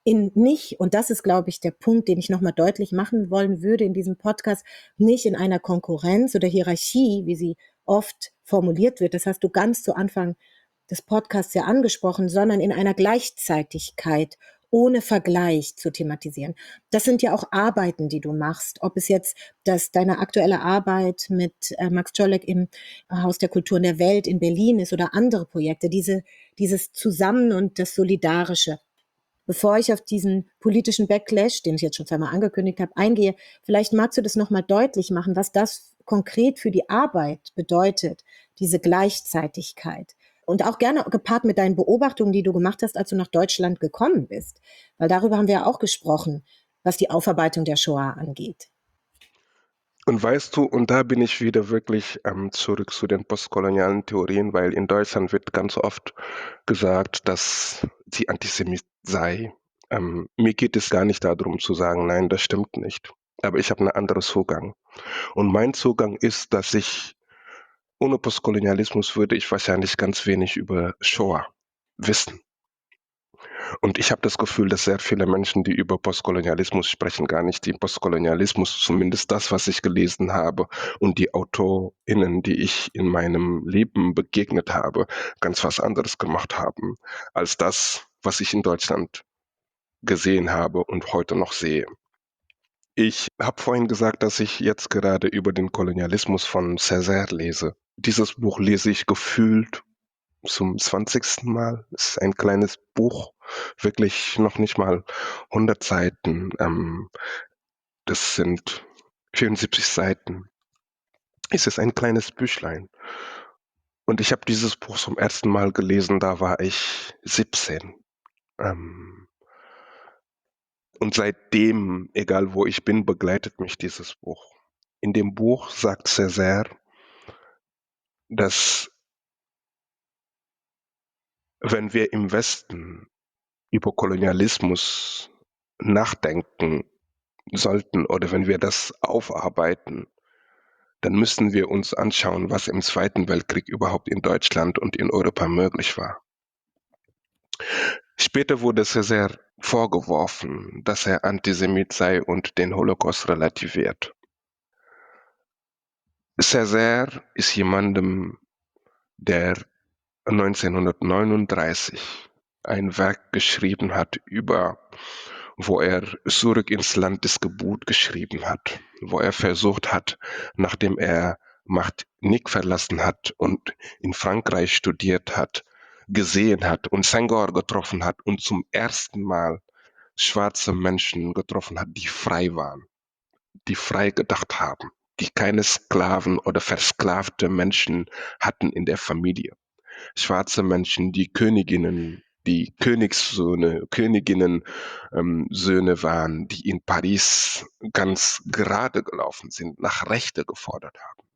und das ist, glaube ich, der Punkt, den ich nochmal deutlich machen wollen würde in diesem Podcast, nicht in einer Konkurrenz oder Hierarchie, wie sie oft formuliert wird, das hast du ganz zu Anfang des Podcasts ja angesprochen, sondern in einer Gleichzeitigkeit ohne Vergleich zu thematisieren. Das sind ja auch Arbeiten, die du machst. Ob es jetzt deine aktuelle Arbeit mit Max Czolek im Haus der Kulturen der Welt in Berlin ist oder andere Projekte, dieses Zusammen und das Solidarische. Bevor ich auf diesen politischen Backlash, den ich jetzt schon zweimal angekündigt habe, eingehe, vielleicht magst du das nochmal deutlich machen, was das konkret für die Arbeit bedeutet, diese Gleichzeitigkeit. Und auch gerne gepaart mit deinen Beobachtungen, die du gemacht hast, als du nach Deutschland gekommen bist. Weil darüber haben wir ja auch gesprochen, was die Aufarbeitung der Shoah angeht. Und weißt du, und da bin ich wieder wirklich zurück zu den postkolonialen Theorien, weil in Deutschland wird ganz oft gesagt, dass sie Antisemit sei. Mir geht es gar nicht darum zu sagen, nein, das stimmt nicht. Aber ich habe einen anderen Zugang. Und mein Zugang ist, dass ohne Postkolonialismus würde ich wahrscheinlich ganz wenig über Shoah wissen. Und ich habe das Gefühl, dass sehr viele Menschen, die über Postkolonialismus sprechen, gar nicht den Postkolonialismus, zumindest das, was ich gelesen habe und die AutorInnen, die ich in meinem Leben begegnet habe, ganz was anderes gemacht haben, als das, was ich in Deutschland gesehen habe und heute noch sehe. Ich habe vorhin gesagt, dass ich jetzt gerade über den Kolonialismus von Césaire lese. Dieses Buch lese ich gefühlt zum 20. Mal. Es ist ein kleines Buch, wirklich noch nicht mal 100 Seiten. Das sind 74 Seiten. Es ist ein kleines Büchlein. Und ich habe dieses Buch zum ersten Mal gelesen, da war ich 17. Und seitdem, egal wo ich bin, begleitet mich dieses Buch. In dem Buch sagt Césaire, dass wenn wir im Westen über Kolonialismus nachdenken sollten oder wenn wir das aufarbeiten, dann müssten wir uns anschauen, was im Zweiten Weltkrieg überhaupt in Deutschland und in Europa möglich war. Später wurde Césaire vorgeworfen, dass er Antisemit sei und den Holocaust relativiert. Césaire ist jemandem, der 1939 ein Werk geschrieben hat wo er zurück ins Land des Geburt geschrieben hat, wo er versucht hat, nachdem er Martinique verlassen hat und in Frankreich studiert hat, gesehen hat und Senghor getroffen hat und zum ersten Mal schwarze Menschen getroffen hat, die frei waren, die frei gedacht haben, die keine Sklaven oder versklavte Menschen hatten in der Familie. Schwarze Menschen, die Königinnen, die Königinnen Söhne waren, die in Paris ganz gerade gelaufen sind, nach Rechte gefordert haben,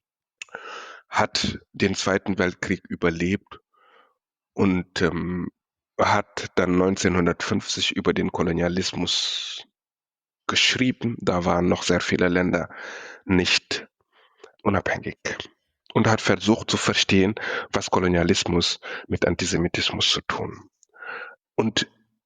hat den Zweiten Weltkrieg überlebt und hat dann 1950 über den Kolonialismus geschrieben. Da waren noch sehr viele Länder nicht unabhängig und hat versucht zu verstehen, was Kolonialismus mit Antisemitismus zu tun. Und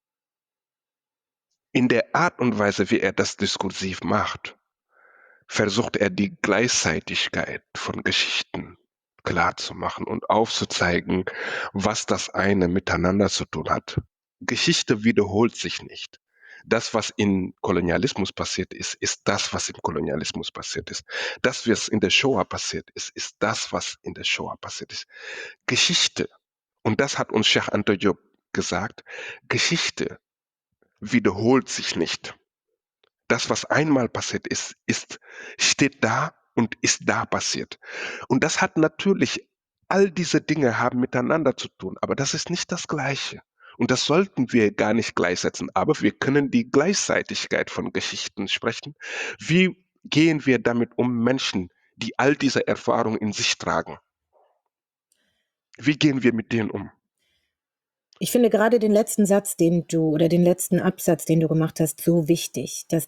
in der Art und Weise, wie er das diskursiv macht, versucht er die Gleichzeitigkeit von Geschichten klarzumachen und aufzuzeigen, was das eine miteinander zu tun hat. Geschichte wiederholt sich nicht. Das, was im Kolonialismus passiert ist, ist das, was im Kolonialismus passiert ist. Das, was in der Shoah passiert ist, ist das, was in der Shoah passiert ist. Geschichte, und das hat uns Cheikh Anta Diop gesagt, Geschichte wiederholt sich nicht. Das, was einmal passiert ist, steht da und ist da passiert. Und das hat natürlich, all diese Dinge haben miteinander zu tun, aber das ist nicht das Gleiche. Und das sollten wir gar nicht gleichsetzen, aber wir können die Gleichzeitigkeit von Geschichten sprechen. Wie gehen wir damit um, Menschen, die all diese Erfahrungen in sich tragen? Wie gehen wir mit denen um? Ich finde gerade den letzten Satz, den letzten Absatz, den du gemacht hast, so wichtig, dass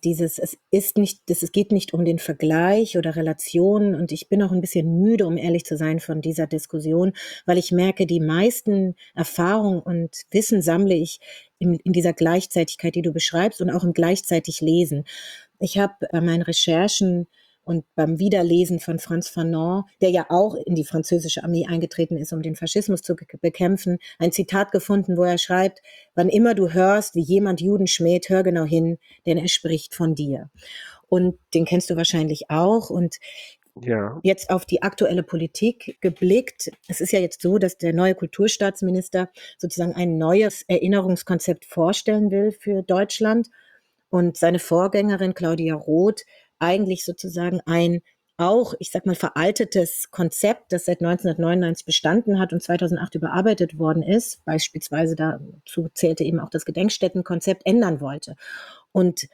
es geht nicht um den Vergleich oder Relationen, und ich bin auch ein bisschen müde, um ehrlich zu sein, von dieser Diskussion, weil ich merke, die meisten Erfahrungen und Wissen sammle ich in dieser Gleichzeitigkeit, die du beschreibst, und auch im gleichzeitig Lesen. Ich habe bei meinen Recherchen und beim Wiederlesen von Frantz Fanon, der ja auch in die französische Armee eingetreten ist, um den Faschismus zu bekämpfen, ein Zitat gefunden, wo er schreibt: Wann immer du hörst, wie jemand Juden schmäht, hör genau hin, denn er spricht von dir. Und den kennst du wahrscheinlich auch. Und Ja, jetzt auf die aktuelle Politik geblickt. Es ist ja jetzt so, dass der neue Kulturstaatsminister sozusagen ein neues Erinnerungskonzept vorstellen will für Deutschland. Und seine Vorgängerin Claudia Roth eigentlich sozusagen ein auch, ich sag mal, veraltetes Konzept, das seit 1999 bestanden hat und 2008 überarbeitet worden ist, beispielsweise dazu zählte eben auch das Gedenkstättenkonzept, ändern wollte. Und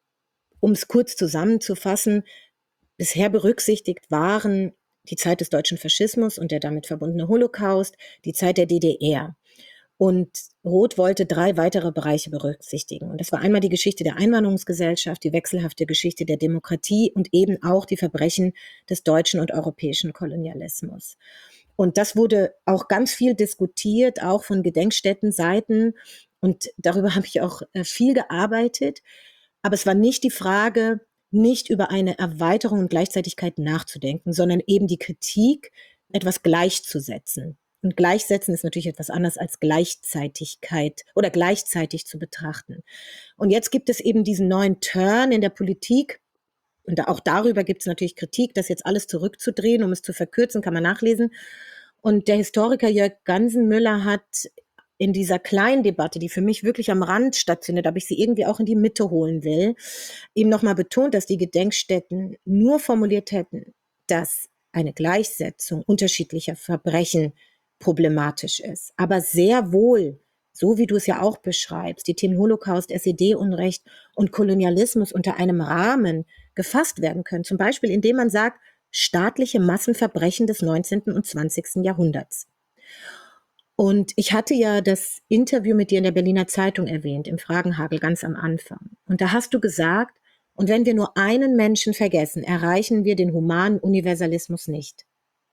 um es kurz zusammenzufassen, bisher berücksichtigt waren die Zeit des deutschen Faschismus und der damit verbundene Holocaust, die Zeit der DDR. Und Roth wollte 3 weitere Bereiche berücksichtigen. Und das war einmal die Geschichte der Einwanderungsgesellschaft, die wechselhafte Geschichte der Demokratie und eben auch die Verbrechen des deutschen und europäischen Kolonialismus. Und das wurde auch ganz viel diskutiert, auch von Gedenkstättenseiten. Und darüber habe ich auch viel gearbeitet. Aber es war nicht die Frage, nicht über eine Erweiterung und Gleichzeitigkeit nachzudenken, sondern eben die Kritik, etwas gleichzusetzen. Und gleichsetzen ist natürlich etwas anderes als Gleichzeitigkeit oder gleichzeitig zu betrachten. Und jetzt gibt es eben diesen neuen Turn in der Politik. Und auch darüber gibt es natürlich Kritik, das jetzt alles zurückzudrehen, um es zu verkürzen, kann man nachlesen. Und der Historiker Jörg Gansenmüller hat in dieser kleinen Debatte, die für mich wirklich am Rand stattfindet, aber ich sie irgendwie auch in die Mitte holen will, eben nochmal betont, dass die Gedenkstätten nur formuliert hätten, dass eine Gleichsetzung unterschiedlicher Verbrechen problematisch ist. Aber sehr wohl, so wie du es ja auch beschreibst, die Themen Holocaust, SED-Unrecht und Kolonialismus unter einem Rahmen gefasst werden können. Zum Beispiel, indem man sagt, staatliche Massenverbrechen des 19. und 20. Jahrhunderts. Und ich hatte ja das Interview mit dir in der Berliner Zeitung erwähnt, im Fragenhagel ganz am Anfang. Und da hast du gesagt, und wenn wir nur einen Menschen vergessen, erreichen wir den humanen Universalismus nicht.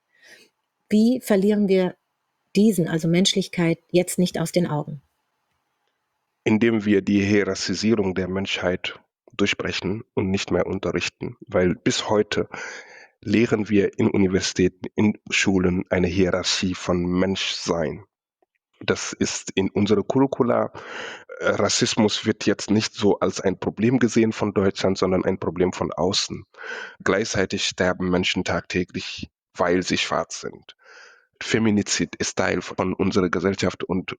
Wie verlieren wir diesen, also Menschlichkeit, jetzt nicht aus den Augen? Indem wir die Hierarchisierung der Menschheit durchbrechen und nicht mehr unterrichten. Weil bis heute lehren wir in Universitäten, in Schulen eine Hierarchie von Menschsein. Das ist in unserer Curricula. Rassismus wird jetzt nicht so als ein Problem gesehen von Deutschland, sondern ein Problem von außen. Gleichzeitig sterben Menschen tagtäglich, weil sie schwarz sind. Feminizid ist Teil von unserer Gesellschaft und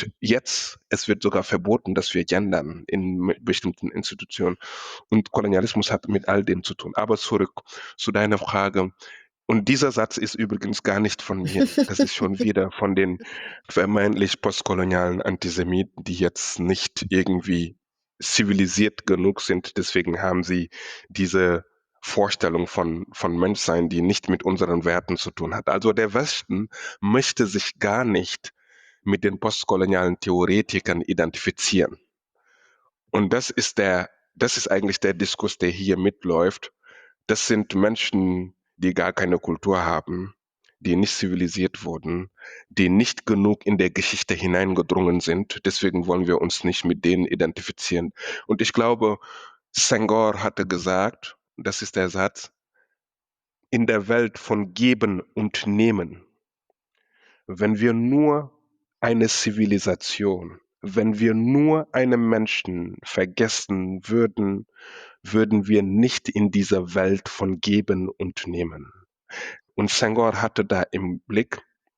es wird sogar verboten, dass wir gendern in bestimmten Institutionen. Und Kolonialismus hat mit all dem zu tun. Aber zurück zu deiner Frage. Und dieser Satz ist übrigens gar nicht von mir. Das ist schon wieder von den vermeintlich postkolonialen Antisemiten, die jetzt nicht irgendwie zivilisiert genug sind. Deswegen haben sie diese Vorstellung von Menschsein, die nicht mit unseren Werten zu tun hat. Also der Westen möchte sich gar nicht mit den postkolonialen Theoretikern identifizieren. Und das ist eigentlich der Diskurs, der hier mitläuft. Das sind Menschen, die gar keine Kultur haben, die nicht zivilisiert wurden, die nicht genug in der Geschichte hineingedrungen sind. Deswegen wollen wir uns nicht mit denen identifizieren. Und ich glaube, Senghor hatte gesagt, das ist der Satz, in der Welt von Geben und Nehmen, wenn wir nur eine Zivilisation, wenn wir nur einen Menschen vergessen würden, würden wir nicht in dieser Welt von Geben und Nehmen. Und Senghor hatte da im Blick,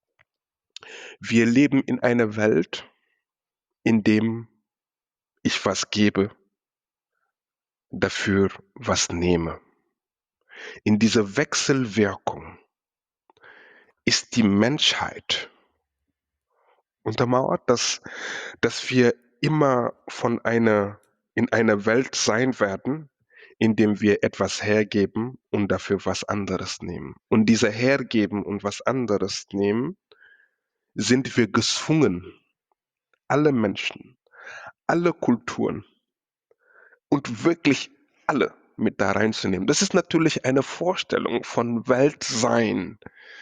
wir leben in einer Welt, in dem ich was gebe, dafür was nehme. In dieser Wechselwirkung ist die Menschheit untermauert, dass wir immer in einer Welt sein werden, in dem wir etwas hergeben und dafür was anderes nehmen. Und dieser Hergeben und was anderes nehmen, sind wir gezwungen, alle Menschen, alle Kulturen und wirklich alle mit da reinzunehmen. Das ist natürlich eine Vorstellung von Weltsein,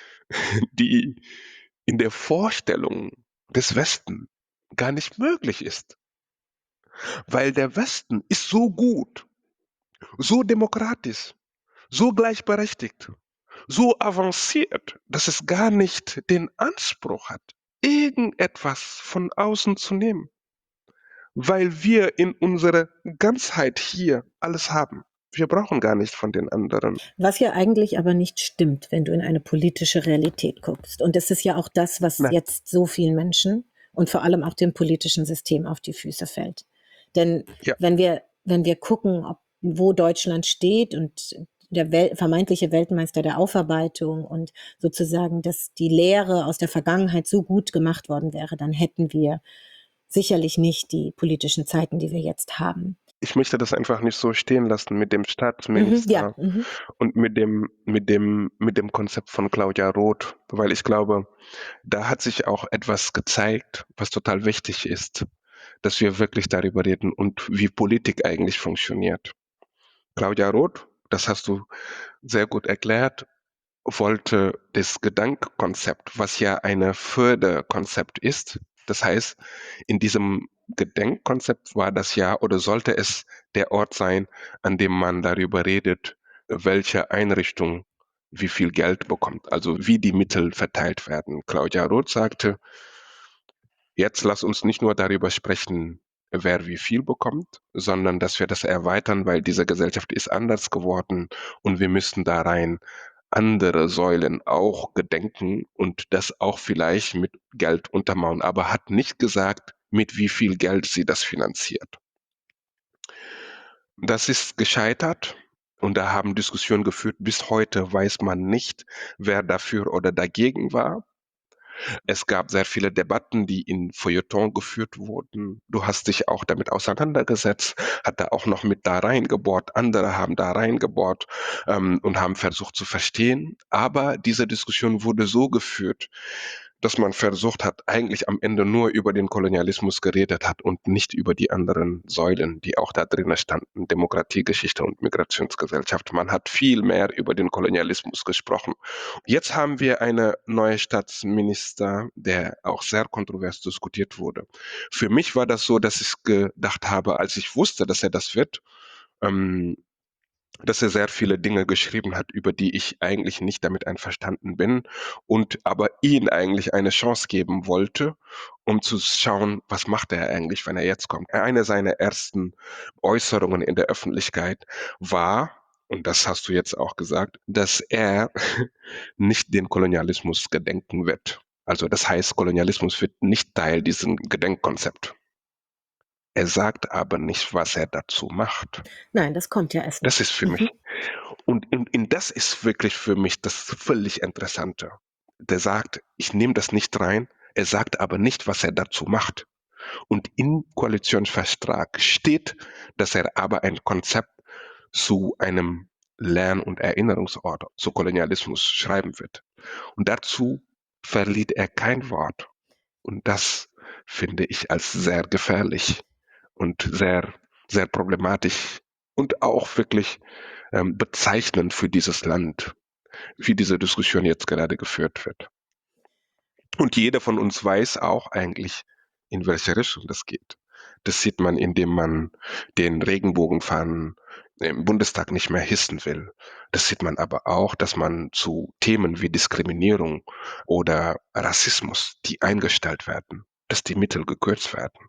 die in der Vorstellung des Westen gar nicht möglich ist. Weil der Westen ist so gut, so demokratisch, so gleichberechtigt, so avanciert, dass es gar nicht den Anspruch hat, irgendetwas von außen zu nehmen. Weil wir in unserer Ganzheit hier alles haben. Wir brauchen gar nicht von den anderen. Was ja eigentlich aber nicht stimmt, wenn du in eine politische Realität guckst. Und das ist ja auch das, was Nein. jetzt so vielen Menschen und vor allem auch dem politischen System auf die Füße fällt. Denn Ja. wenn wir gucken, wo Deutschland steht und der vermeintliche Weltmeister der Aufarbeitung und sozusagen, dass die Lehre aus der Vergangenheit so gut gemacht worden wäre, dann hätten wir sicherlich nicht die politischen Zeiten, die wir jetzt haben. Ich möchte das einfach nicht so stehen lassen mit dem Staatsminister und mit dem Konzept von Claudia Roth, weil ich glaube, da hat sich auch etwas gezeigt, was total wichtig ist, dass wir wirklich darüber reden und wie Politik eigentlich funktioniert. Claudia Roth, das hast du sehr gut erklärt, wollte das Gedenkkonzept, was ja ein Förderkonzept ist, das heißt, in diesem Gedenkkonzept war das ja oder sollte es der Ort sein, an dem man darüber redet, welche Einrichtung wie viel Geld bekommt, also wie die Mittel verteilt werden. Claudia Roth sagte, jetzt lass uns nicht nur darüber sprechen, wer wie viel bekommt, sondern dass wir das erweitern, weil diese Gesellschaft ist anders geworden und wir müssen da rein andere Säulen auch gedenken und das auch vielleicht mit Geld untermauern, aber hat nicht gesagt, mit wie viel Geld sie das finanziert. Das ist gescheitert und da haben Diskussionen geführt. Bis heute weiß man nicht, wer dafür oder dagegen war. Es gab sehr viele Debatten, die in Feuilleton geführt wurden. Du hast dich auch damit auseinandergesetzt, hat da auch noch mit da reingebohrt. Andere haben da reingebohrt und haben versucht zu verstehen. Aber diese Diskussion wurde so geführt, dass man versucht hat, eigentlich am Ende nur über den Kolonialismus geredet hat und nicht über die anderen Säulen, die auch da drinnen standen, Demokratiegeschichte und Migrationsgesellschaft. Man hat viel mehr über den Kolonialismus gesprochen. Jetzt haben wir eine neue Staatsminister, der auch sehr kontrovers diskutiert wurde. Für mich war das so, dass ich gedacht habe, als ich wusste, dass er das wird, dass er sehr viele Dinge geschrieben hat, über die ich eigentlich nicht damit einverstanden bin und aber ihn eigentlich eine Chance geben wollte, um zu schauen, was macht er eigentlich, wenn er jetzt kommt. Eine seiner ersten Äußerungen in der Öffentlichkeit war, und das hast du jetzt auch gesagt, dass er nicht den Kolonialismus gedenken wird. Also das heißt, Kolonialismus wird nicht Teil dieses Gedenkkonzept. Er sagt aber nicht, was er dazu macht. Nein, das kommt ja erst noch. Das ist für mich. Und das ist wirklich für mich das völlig Interessante. Der sagt, ich nehme das nicht rein, er sagt aber nicht, was er dazu macht. Und im Koalitionsvertrag steht, dass er aber ein Konzept zu einem Lern- und Erinnerungsort, zu Kolonialismus schreiben wird. Und dazu verliert er kein Wort. Und das finde ich als sehr gefährlich und sehr, sehr problematisch und auch wirklich bezeichnend für dieses Land, wie diese Diskussion jetzt gerade geführt wird. Und jeder von uns weiß auch eigentlich, in welche Richtung das geht. Das sieht man, indem man den Regenbogenfahnen im Bundestag nicht mehr hissen will. Das sieht man aber auch, dass man zu Themen wie Diskriminierung oder Rassismus, die eingestellt werden, dass die Mittel gekürzt werden.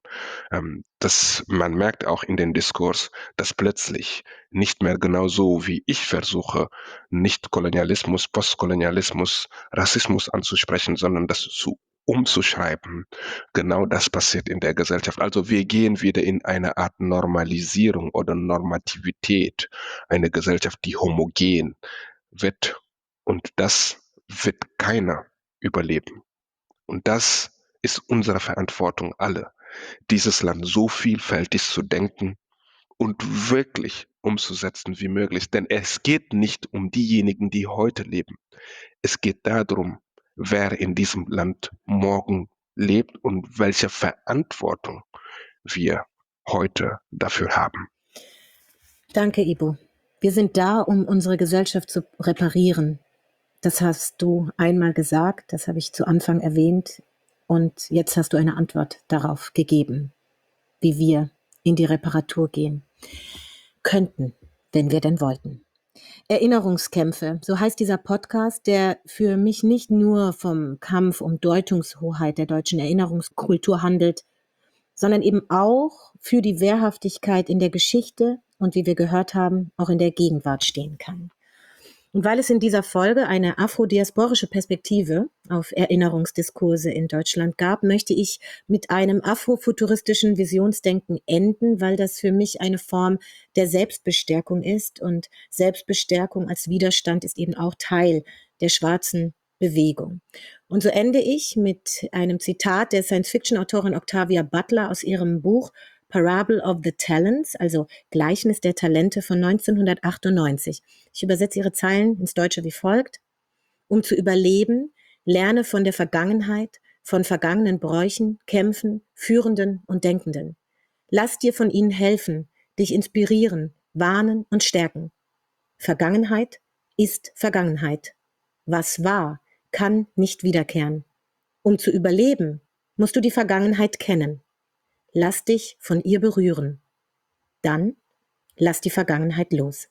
Dass man merkt auch in den Diskurs, dass plötzlich nicht mehr genau so, wie ich versuche, nicht Kolonialismus, Postkolonialismus, Rassismus anzusprechen, sondern das umzuschreiben. Genau das passiert in der Gesellschaft. Also wir gehen wieder in eine Art Normalisierung oder Normativität, eine Gesellschaft, die homogen wird. Und das wird keiner überleben. Und das ist unsere Verantwortung alle, dieses Land so vielfältig zu denken und wirklich umzusetzen wie möglich. Denn es geht nicht um diejenigen, die heute leben. Es geht darum, wer in diesem Land morgen lebt und welche Verantwortung wir heute dafür haben. Danke, Ibo. Wir sind da, um unsere Gesellschaft zu reparieren. Das hast du einmal gesagt, das habe ich zu Anfang erwähnt. Und jetzt hast du eine Antwort darauf gegeben, wie wir in die Reparatur gehen könnten, wenn wir denn wollten. Erinnerungskämpfe, so heißt dieser Podcast, der für mich nicht nur vom Kampf um Deutungshoheit der deutschen Erinnerungskultur handelt, sondern eben auch für die Wehrhaftigkeit in der Geschichte und, wie wir gehört haben, auch in der Gegenwart stehen kann. Und weil es in dieser Folge eine afrodiasporische Perspektive auf Erinnerungsdiskurse in Deutschland gab, möchte ich mit einem afrofuturistischen Visionsdenken enden, weil das für mich eine Form der Selbstbestärkung ist. Und Selbstbestärkung als Widerstand ist eben auch Teil der schwarzen Bewegung. Und so ende ich mit einem Zitat der Science-Fiction-Autorin Octavia Butler aus ihrem Buch Parable of the Talents, also Gleichnis der Talente von 1998. Ich übersetze ihre Zeilen ins Deutsche wie folgt. Um zu überleben, lerne von der Vergangenheit, von vergangenen Bräuchen, Kämpfen, Führenden und Denkenden. Lass dir von ihnen helfen, dich inspirieren, warnen und stärken. Vergangenheit ist Vergangenheit. Was war, kann nicht wiederkehren. Um zu überleben, musst du die Vergangenheit kennen. Lass dich von ihr berühren. Dann lass die Vergangenheit los.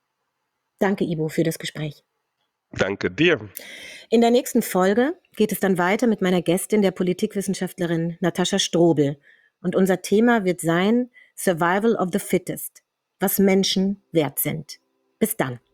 Danke, Ibo, für das Gespräch. Danke dir. In der nächsten Folge geht es dann weiter mit meiner Gästin, der Politikwissenschaftlerin Natascha Strobel. Und unser Thema wird sein Survival of the Fittest, was Menschen wert sind. Bis dann.